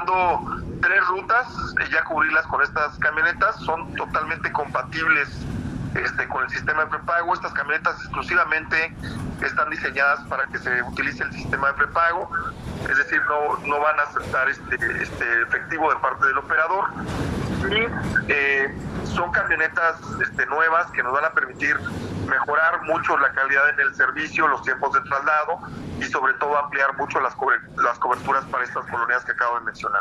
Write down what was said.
buscando 3 rutas, ya cubrirlas con estas camionetas. Son totalmente compatibles con el sistema de prepago. Estas camionetas exclusivamente están diseñadas para que se utilice el sistema de prepago, es decir, no van a aceptar efectivo de parte del operador. Y son camionetas nuevas que nos van a permitir mejorar mucho la calidad en el servicio, los tiempos de traslado y sobre todo ampliar mucho las coberturas para estas colonias que acabo de mencionar.